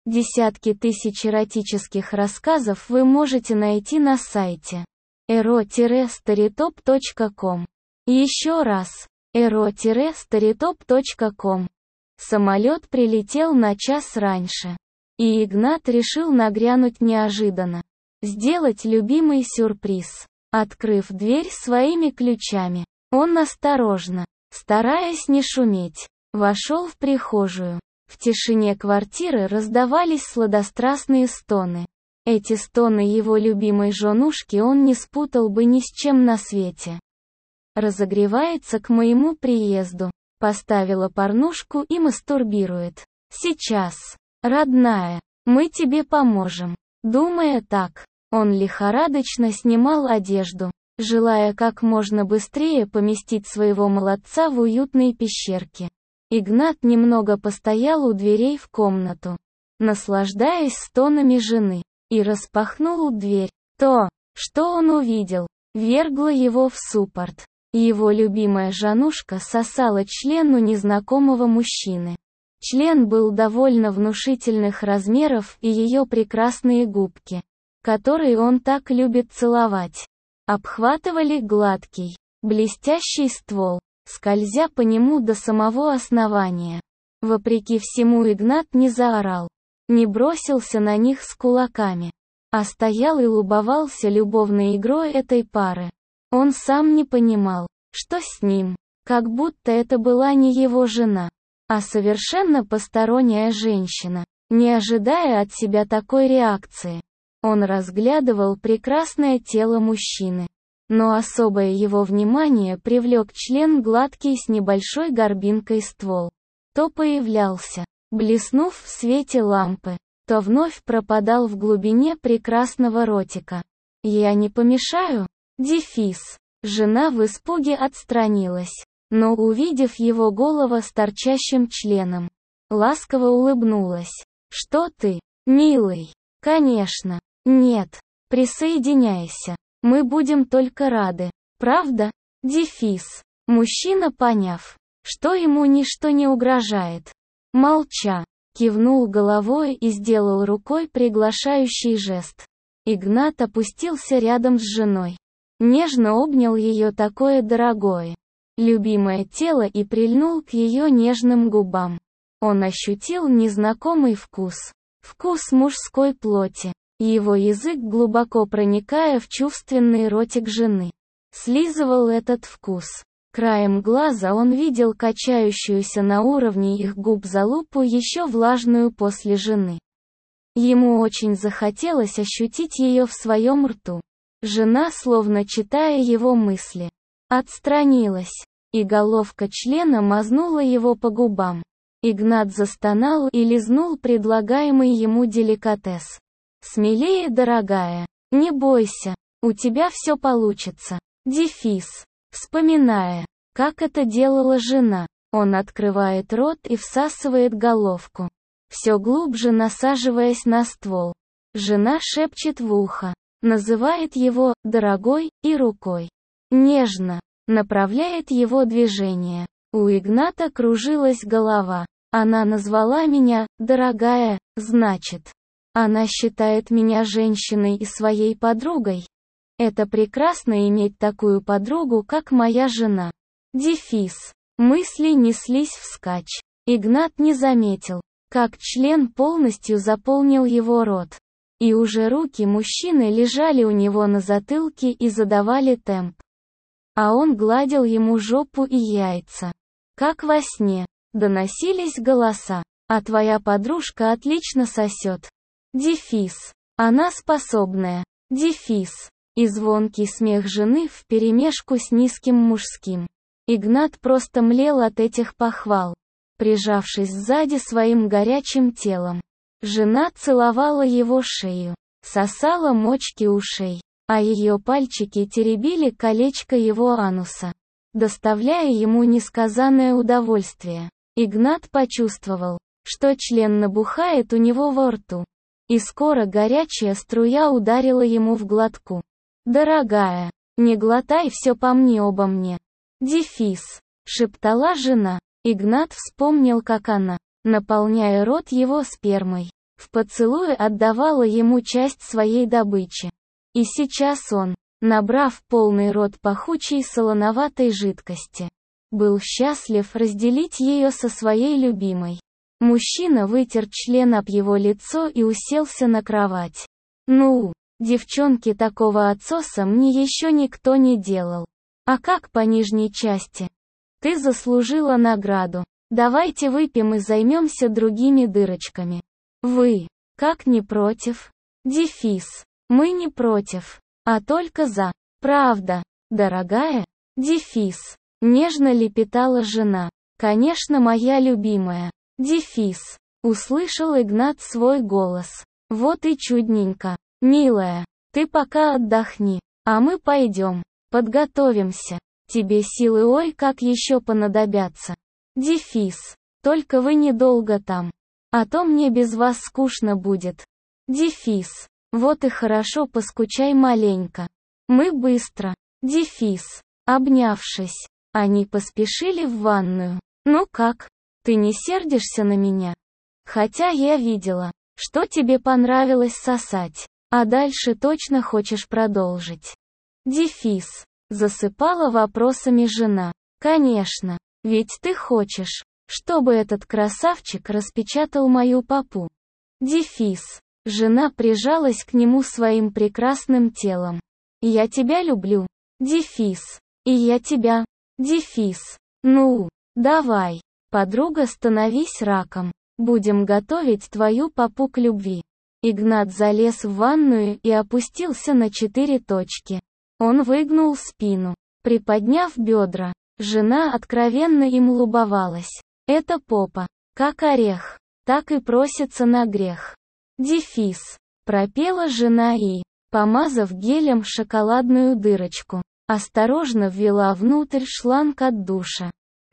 Десятки тысяч эротических рассказов вы можете найти на сайте ero-storytop.com. Еще раз, ero-storytop.com. Самолет прилетел на час раньше. И Игнат решил нагрянуть неожиданно. Сделать любимый сюрприз. Открыв дверь своими ключами, он осторожно, стараясь не шуметь, вошел в прихожую. В тишине квартиры раздавались сладострастные стоны. Эти стоны его любимой женушки он не спутал бы ни с чем на свете. Разогревается к моему приезду. Поставила порнушку и мастурбирует. Сейчас. Родная, мы тебе поможем. Думая так, он лихорадочно снимал одежду, желая как можно быстрее поместить своего молодца в уютные пещерки. Игнат немного постоял у дверей в комнату, наслаждаясь стонами жены, и распахнул дверь. То, что он увидел, ввергло его в ступор. Его любимая женушка сосала член у незнакомого мужчины. Член был довольно внушительных размеров, и ее прекрасные губки, которые он так любит целовать, обхватывали гладкий, блестящий ствол, скользя по нему до самого основания. Вопреки всему Игнат не заорал, не бросился на них с кулаками, а стоял и любовался любовной игрой этой пары. Он сам не понимал, что с ним, как будто это была не его жена, а совершенно посторонняя женщина. Не ожидая от себя такой реакции, он разглядывал прекрасное тело мужчины. Но особое его внимание привлек член гладкий с небольшой горбинкой ствол. То появлялся, блеснув в свете лампы, то вновь пропадал в глубине прекрасного ротика. «Я не помешаю?» Дефис. Жена в испуге отстранилась, но, увидев его голову с торчащим членом, ласково улыбнулась. «Что ты, милый?» «Конечно. Нет. Присоединяйся. Мы будем только рады. Правда?» Дефис. Мужчина, поняв, что ему ничто не угрожает, молча, кивнул головой и сделал рукой приглашающий жест. Игнат опустился рядом с женой, нежно обнял ее такое дорогое, любимое тело и прильнул к ее нежным губам. Он ощутил незнакомый вкус мужской плоти. Его язык, глубоко проникая в чувственный ротик жены, слизывал этот вкус. Краем глаза он видел качающуюся на уровне их губ залупу, еще влажную после жены. Ему очень захотелось ощутить ее в своем рту. Жена, словно читая его мысли, отстранилась, и головка члена мазнула его по губам. Игнат застонал и лизнул предлагаемый ему деликатес. «Смелее, дорогая, не бойся, у тебя все получится». Дефис. Вспоминая, как это делала жена, он открывает рот и всасывает головку, все глубже насаживаясь на ствол. Жена шепчет в ухо, называет его «дорогой» и рукой нежно направляет его движение. У Игната кружилась голова. Она назвала меня «дорогая», значит, она считает меня женщиной и своей подругой. Это прекрасно иметь такую подругу, как моя жена. Дефис. Мысли неслись вскачь. Игнат не заметил, как член полностью заполнил его рот. И уже руки мужчины лежали у него на затылке и задавали темп. А он гладил ему жопу и яйца. Как во сне. Доносились голоса. «А твоя подружка отлично сосет». Дефис. «Она способная». Дефис. И звонкий смех жены вперемешку с низким мужским. Игнат просто млел от этих похвал, прижавшись сзади своим горячим телом. Жена целовала его шею, сосала мочки ушей, а ее пальчики теребили колечко его ануса, доставляя ему несказанное удовольствие. Игнат почувствовал, что член набухает у него во рту, и скоро горячая струя ударила ему в глотку. «Дорогая, не глотай все по мне обо мне». Дефис. Шептала жена. Игнат вспомнил, как она, наполняя рот его спермой, В поцелуе отдавала ему часть своей добычи. И сейчас он, набрав полный рот пахучей солоноватой жидкости, был счастлив разделить ее со своей любимой. Мужчина вытер член об его лицо и уселся на кровать. «Ну, девчонки, такого отсоса мне еще никто не делал. А как по нижней части? Ты заслужила награду. Давайте выпьем и займемся другими дырочками. Вы, как не против? Дефис. Мы не против, а только за. Правда, дорогая? Дефис. Нежно лепетала жена. Конечно, моя любимая. Дефис. Услышал Игнат свой голос. Вот и чудненько. Милая, ты пока отдохни, а мы пойдем, подготовимся. Тебе силы ой как еще понадобятся. Дефис. Только вы недолго там. А то мне без вас скучно будет. Дефис. Вот и хорошо, поскучай маленько. Мы быстро. Дефис. Обнявшись, они поспешили в ванную. Ну как? Ты не сердишься на меня? Хотя я видела, что тебе понравилось сосать. А дальше точно хочешь продолжить? Дефис. Засыпала вопросами жена. Конечно, ведь ты хочешь, чтобы этот красавчик распечатал мою попу. Дефис. Жена прижалась к нему своим прекрасным телом. Я тебя люблю. Дефис. И я тебя. Дефис. Ну, давай, подруга, становись раком. Будем готовить твою попу к любви. Игнат залез в ванную и опустился на 4 точки. Он выгнул спину, приподняв бедра. Жена откровенно им любовалась. Это попа, как орех, так и просится на грех. Дефис. Пропела жена и, помазав гелем шоколадную дырочку, осторожно ввела внутрь шланг от душа.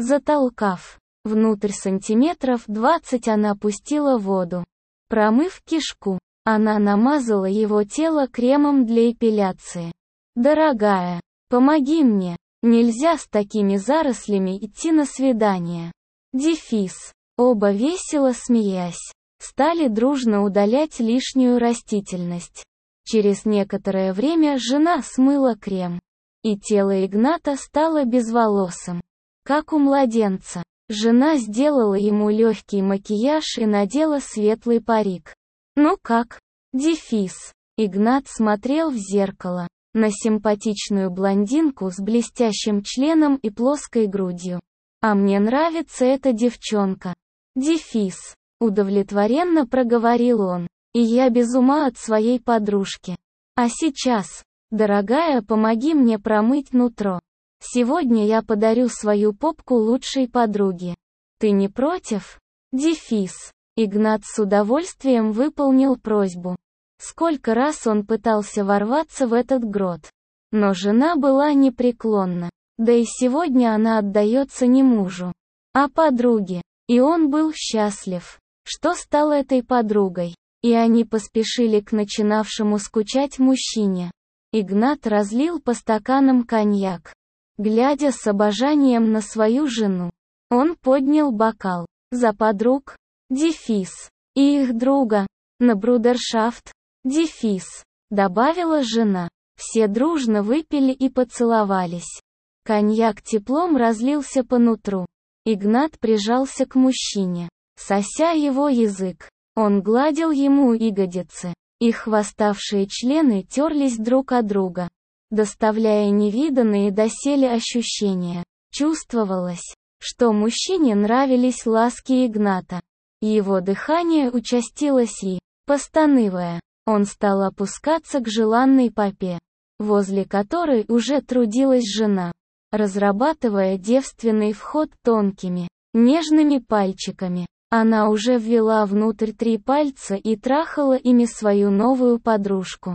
Затолкав внутрь сантиметров 20, она пустила воду. Промыв кишку, она намазала его тело кремом для эпиляции. «Дорогая, помоги мне, нельзя с такими зарослями идти на свидание». Дефис. Оба весело смеясь, стали дружно удалять лишнюю растительность. Через некоторое время жена смыла крем, и тело Игната стало безволосым, как у младенца. Жена сделала ему легкий макияж и надела светлый парик. «Ну как?» Дефис. Игнат смотрел в зеркало на симпатичную блондинку с блестящим членом и плоской грудью. «А мне нравится эта девчонка». Дефис. Удовлетворенно проговорил он. «И я без ума от своей подружки. А сейчас, дорогая, помоги мне промыть нутро. Сегодня я подарю свою попку лучшей подруге. Ты не против?» Дефис. Игнат с удовольствием выполнил просьбу. Сколько раз он пытался ворваться в этот грот. Но жена была непреклонна. Да и сегодня она отдается не мужу, а подруге. И он был счастлив, что стал этой подругой. И они поспешили к начинавшему скучать мужчине. Игнат разлил по стаканам коньяк. Глядя с обожанием на свою жену, он поднял бокал. За подруг. Дефис. И их друга. На брудершафт. Дефис. Добавила жена. Все дружно выпили и поцеловались. Коньяк теплом разлился по нутру. Игнат прижался к мужчине, сося его язык. Он гладил ему ягодицы. Их хваставшие члены терлись друг от друга, доставляя невиданные доселе ощущения. Чувствовалось, что мужчине нравились ласки Игната. Его дыхание участилось и, постанывая, он стал опускаться к желанной попе, возле которой уже трудилась жена, разрабатывая девственный вход тонкими, нежными пальчиками. Она уже ввела внутрь 3 пальца и трахала ими свою новую подружку.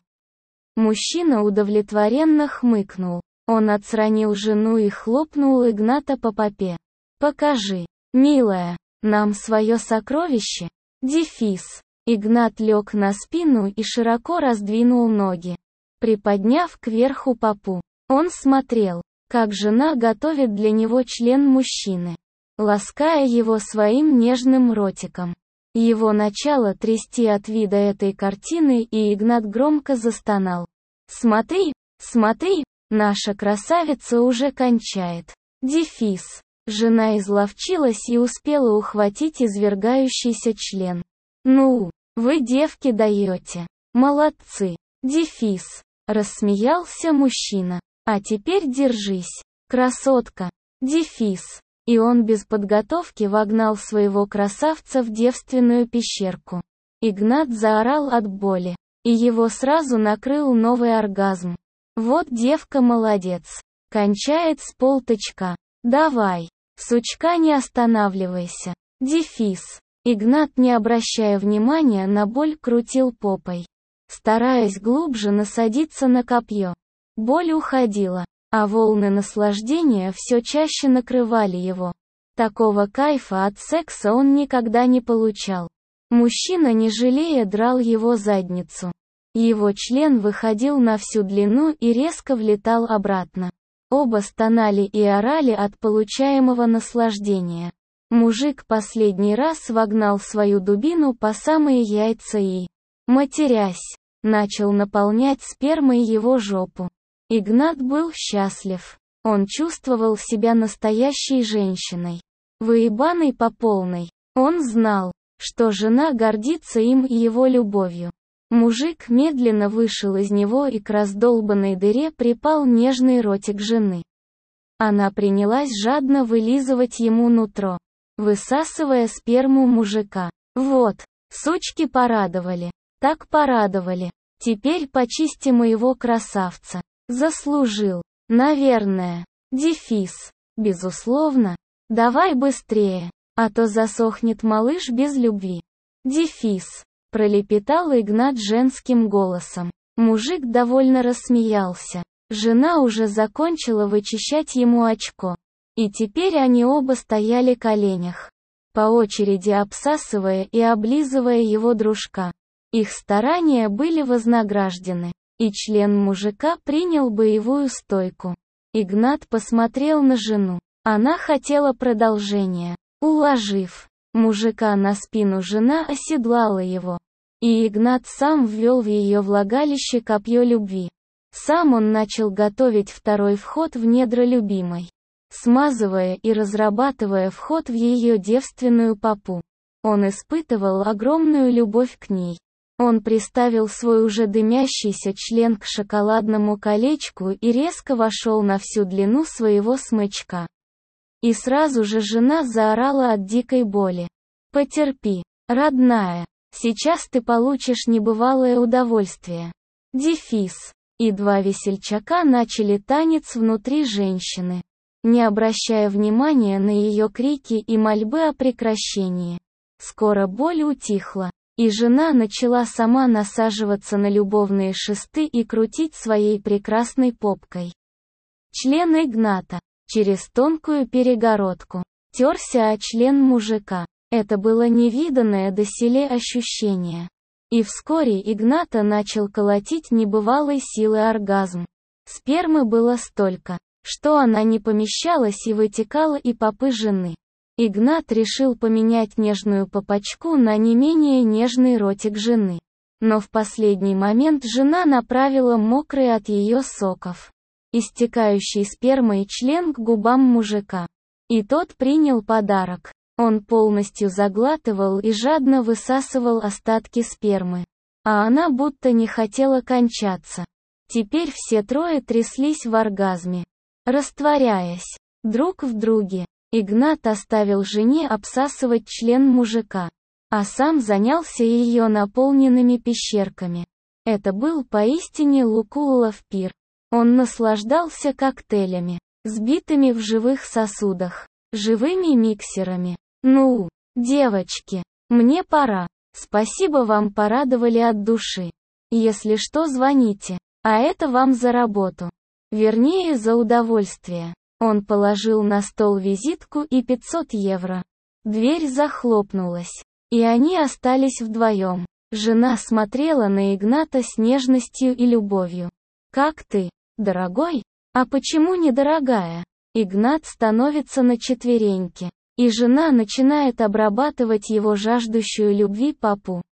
Мужчина удовлетворенно хмыкнул. Он отстранил жену и хлопнул Игната по попе. «Покажи, милая, нам свое сокровище». Дефис. Игнат лег на спину и широко раздвинул ноги, приподняв кверху попу. Он смотрел, как жена готовит для него член мужчины, лаская его своим нежным ротиком. Его начало трясти от вида этой картины, и Игнат громко застонал. «Смотри, смотри, наша красавица уже кончает». Дефис. Жена изловчилась и успела ухватить извергающийся член. «Ну, вы, девки, даете. Молодцы». Дефис. Рассмеялся мужчина. «А теперь держись, красотка». Дефис. И он без подготовки вогнал своего красавца в девственную пещерку. Игнат заорал от боли, и его сразу накрыл новый оргазм. «Вот девка молодец. Кончает с полточка. Давай, сучка, не останавливайся». Дефис. Игнат, не обращая внимания на боль, крутил попой, стараясь глубже насадиться на копье. Боль уходила, а волны наслаждения все чаще накрывали его. Такого кайфа от секса он никогда не получал. Мужчина, не жалея, драл его задницу. Его член выходил на всю длину и резко влетал обратно. Оба стонали и орали от получаемого наслаждения. Мужик последний раз вогнал свою дубину по самые яйца и, матерясь, начал наполнять спермой его жопу. Игнат был счастлив. Он чувствовал себя настоящей женщиной. Выебаной по полной. Он знал, что жена гордится им и его любовью. Мужик медленно вышел из него, и к раздолбанной дыре припал нежный ротик жены. Она принялась жадно вылизывать ему нутро, высасывая сперму мужика. «Вот, сучки порадовали. Так порадовали. Теперь почисти моего красавца. Заслужил. Наверное». Дефис. Безусловно. «Давай быстрее, а то засохнет малыш без любви». Дефис. Пролепетал Игнат женским голосом. Мужик довольно рассмеялся. Жена уже закончила вычищать ему очко. И теперь они оба стояли на коленях, по очереди обсасывая и облизывая его дружка. Их старания были вознаграждены, и член мужика принял боевую стойку. Игнат посмотрел на жену. Она хотела продолжения. Уложив мужика на спину, жена оседлала его. И Игнат сам ввел в ее влагалище копье любви. Сам он начал готовить второй вход в недра любимой, смазывая и разрабатывая вход в ее девственную попу. Он испытывал огромную любовь к ней. Он приставил свой уже дымящийся член к шоколадному колечку и резко вошел на всю длину своего смычка. И сразу же жена заорала от дикой боли. «Потерпи, родная, сейчас ты получишь небывалое удовольствие». Дефис. И два весельчака начали танец внутри женщины, не обращая внимания на ее крики и мольбы о прекращении. Скоро боль утихла, и жена начала сама насаживаться на любовные шесты и крутить своей прекрасной попкой. Член Игната, через тонкую перегородку, терся о член мужика. Это было невиданное доселе ощущение. И вскоре Игната начал колотить небывалой силы оргазм. Спермы было столько, что она не помещалась и вытекала из попы жены. Игнат решил поменять нежную попочку на не менее нежный ротик жены. Но в последний момент жена направила мокрый от ее соков, истекающий спермой член к губам мужика. И тот принял подарок. Он полностью заглатывал и жадно высасывал остатки спермы. А она будто не хотела кончаться. Теперь все трое тряслись в оргазме, растворяясь друг в друге. Игнат оставил жене обсасывать член мужика, а сам занялся ее наполненными пещерками. Это был поистине Лукуллов пир. Он наслаждался коктейлями, сбитыми в живых сосудах, живыми миксерами. «Ну, девочки, мне пора. Спасибо, вам порадовали от души. Если что, звоните. А это вам за работу. Вернее, за удовольствие». Он положил на стол визитку и 500 евро. Дверь захлопнулась, и они остались вдвоем. Жена смотрела на Игната с нежностью и любовью. «Как ты, дорогой? А почему не дорогая?» Игнат становится на четвереньки. И жена начинает обрабатывать его жаждущую любви папу.